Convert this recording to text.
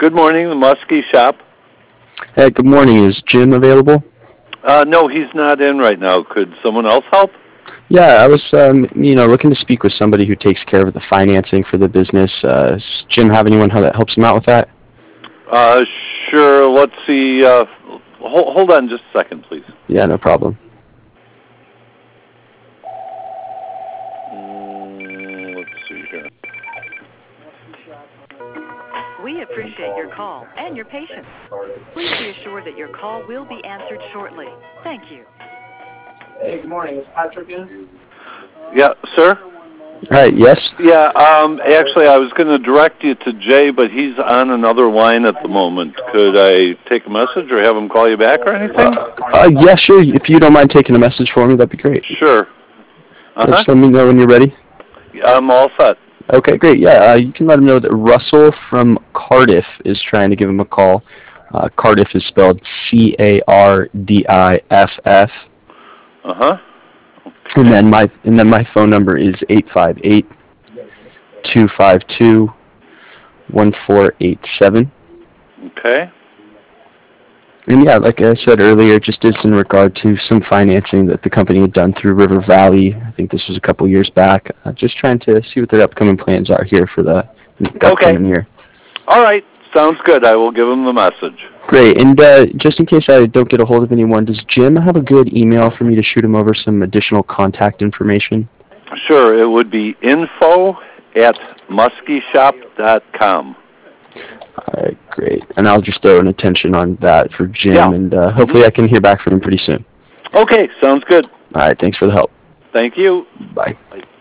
Good morning, the Muskie shop. Hey, good morning. Is Jim available? No, he's not in right now. Could someone else help? Yeah, I was, looking to speak with somebody who takes care of the financing for the business. Does Jim have anyone that helps him out with that? Sure. Let's see. Hold on just a second, please. Yeah, no problem. Let's see here. We appreciate your call and your patience. Please be assured that your call will be answered shortly. Thank you. Hey, good morning. Is Patrick in? Yeah, sir? All right, yes? Yeah, actually, I was going to direct you to Jay, but he's on another line at the moment. Could I take a message or have him call you back or anything? Yeah, sure. If you don't mind taking a message for me, that'd be great. Sure. Just let me know when you're ready. I'm all set. Okay, great. Yeah, you can let him know that Russell from Cardiff is trying to give him a call. Cardiff is spelled Cardiff. Okay. And then my phone number is 858-252-1487. Okay. And yeah, like I said earlier, just is in regard to some financing that the company had done through River Valley. I think this was a couple years back. Just trying to see what their upcoming plans are here for the upcoming year. All right. Sounds good. I will give him the message. Great. And just in case I don't get a hold of anyone, does Jim have a good email for me to shoot him over some additional contact information? Sure. It would be info@muskieshop.com. All right, great. And I'll just throw an attention on that for Jim, yeah. And hopefully I can hear back from him pretty soon. Okay, sounds good. All right, thanks for the help. Thank you. Bye. Bye.